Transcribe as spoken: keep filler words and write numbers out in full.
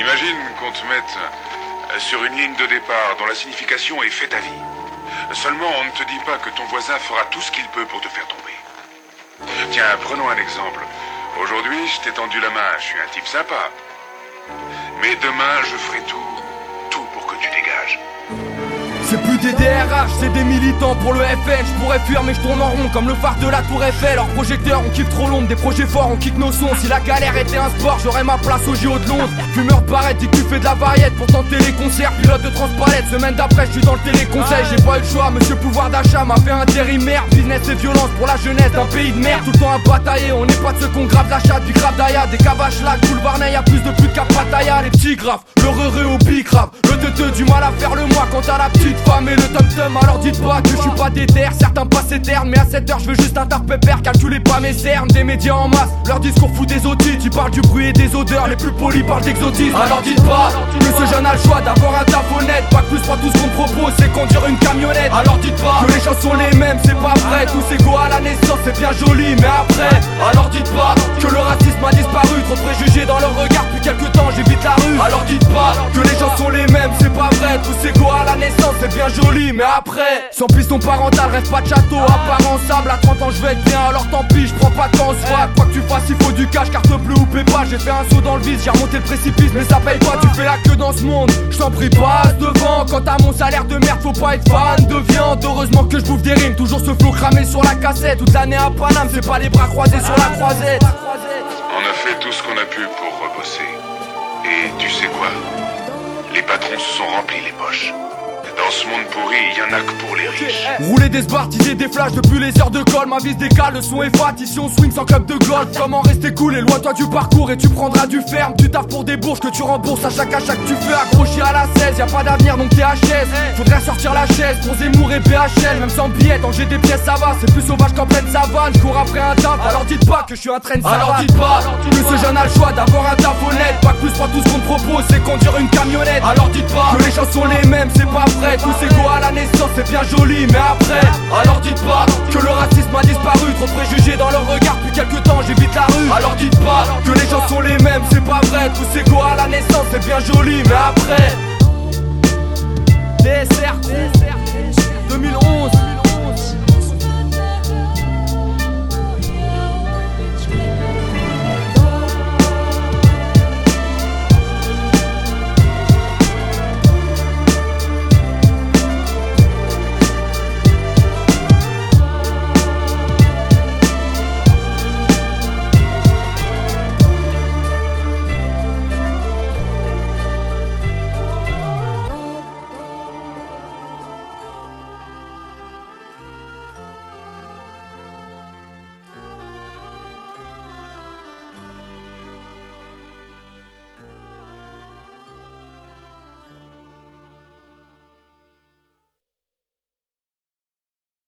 Imagine qu'on te mette sur une ligne de départ dont la signification est « fais ta vie ». Seulement, on ne te dit pas que ton voisin fera tout ce qu'il peut pour te faire tomber. Tiens, prenons un exemple. Aujourd'hui, je t'ai tendu la main, je suis un type sympa. Mais demain, je ferai tout, tout pour que tu dégages. C'est plus des D R H, c'est des militants pour le F L. Je pourrais fuir mais je tourne en rond comme le phare de la tour Eiffel. Leurs projecteurs on kiffe trop l'ombre, des projets forts on kick nos sons. Si la galère était un sport, j'aurais ma place au J O de Londres. Fumeur de barrette, dis que tu fais de la variette pour tenter les concerts. Pilote de transpalette, semaine d'après je suis dans le téléconseil. J'ai pas eu le choix, monsieur pouvoir d'achat m'a fait intérimaire. Business et violence pour la jeunesse d'un pays de merde. Tout le temps à batailler, on n'est pas de ceux qu'on grave la chatte. Du grave d'Aya, des cavaches là, tout le Varney, y'a plus de plus de cap Pattaya. Les petits graves, le re-re au bicrave. Le teuteux du mal à faire le moi quand t'as la petite femme et le tom-tom. Alors dites pas que je suis pas déter, certains passent éternes. Mais à cette heure je veux juste un tard pépère, calculez pas mes cernes. Des médias en masse, leur discours fout des otites. Ils parlent du bruit et des odeurs, les plus polis parlent d'exotisme. Alors dites pas que ce jeune a le choix d'avoir un taf honnête. Pas plus, pas tout ce qu'on me propose c'est conduire une camionnette. Alors dites pas que les gens sont les mêmes, c'est pas vrai. Tous égaux à la naissance, c'est bien joli, mais après. Alors dites pas que le racisme a disparu. Trop de préjugés dans leur regard, depuis quelques temps j'évite la rue. Alors dites pas que les gens sont les mêmes, c'est pas vrai. Tous égaux à la naissance, c'est bien joli, mais après. Sans piston parental, rêve pas de château, apparent sable. À trente ans je vais être bien, alors tant pis, je prends pas de temps soit. Quoi que tu fasses, il faut du cash, carte bleue ou pépa. J'ai fait un saut dans le vide, j'ai remonté le précipice, mais ça paye pas, tu fais la queue dans ce monde. Je t'en prie, passe devant. Quant à mon salaire de merde, faut pas être fan de viande. Heureusement que je bouffe des rimes, toujours ce flow cramé sur la cassette. Toute l'année à Paname, c'est pas les bras croisés sur la croisette. On a fait tout ce qu'on a pu pour rebosser. Et tu sais quoi? Les patrons se sont remplis les poches. Dans ce monde pourri, il y en a que pour les riches. Rouler des sbarres, teaser des flashs depuis les heures de colle. Ma vie se décale, le son est fat, ici on swing sans club de golf. Comment rester cool, éloigne-toi du parcours et tu prendras du ferme. Tu taffes pour des bourses que tu rembourses à chaque achat que tu fais. Accroché à la seize, y'a pas d'avenir donc t'es H S. Faudrait sortir la chaise pour Zemmour et P H L. Même sans billet, j'ai des pièces ça va. C'est plus sauvage qu'en pleine savane, j'cours après un taf. Alors dites pas que je suis un train de savane. Alors dites pas que ce jeune a le choix d'avoir un taf honnête. Pas plus, pas tout ce qu'on me propose, c'est conduire une camionnette. Alors dites pas que les gens sont les mêmes, c'est pas vrai. Tous égaux à la naissance, c'est bien joli, mais après. Alors dites pas que le racisme a disparu. Trop de préjugés dans leur regard, depuis quelques temps j'évite la rue. Alors dites pas que les gens sont les mêmes, c'est pas vrai.